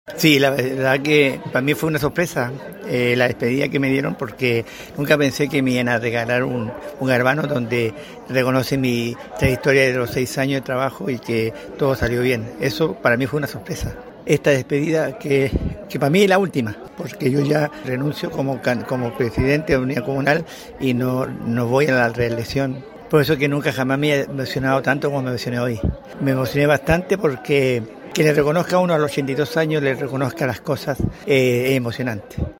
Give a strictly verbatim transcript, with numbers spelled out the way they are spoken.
Sí, la verdad que para mí fue una sorpresa eh, la despedida que me dieron, porque nunca pensé que me iban a regalar un, un garbano donde reconoce mi trayectoria de los seis años de trabajo y que todo salió bien. Eso para mí fue una sorpresa. Esta despedida que, que para mí es la última, porque yo ya renuncio como, como presidente de la unidad comunal y no, no voy a la reelección. Por eso que nunca jamás me he emocionado tanto como me emocioné hoy. Me emocioné bastante porque que le reconozca a uno a los ochenta y dos años, le reconozca las cosas, eh, es emocionante.